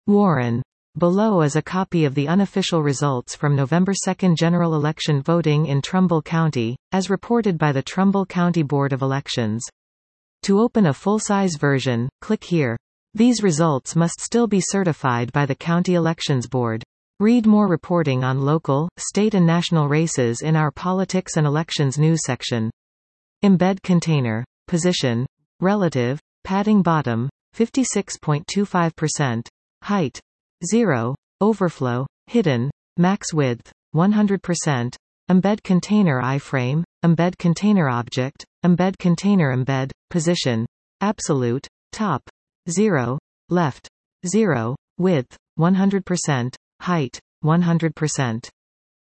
Warren. Below is a copy of the unofficial results from November 2 general election voting in Trumbull County, as reported by the Trumbull County Board of Elections. To open a full-size version, click here. These results must still be certified by the County Elections Board. Read more reporting on local, state and national races in our Politics and Elections news section. Embed container. Position. Relative. Padding bottom. 56.25%. Height. 0. Overflow. Hidden. Max width. 100%. Embed container iframe. Embed container object. Embed container embed. Position. Absolute. Top. 0. Left. 0. Width. 100%. Height. 100%.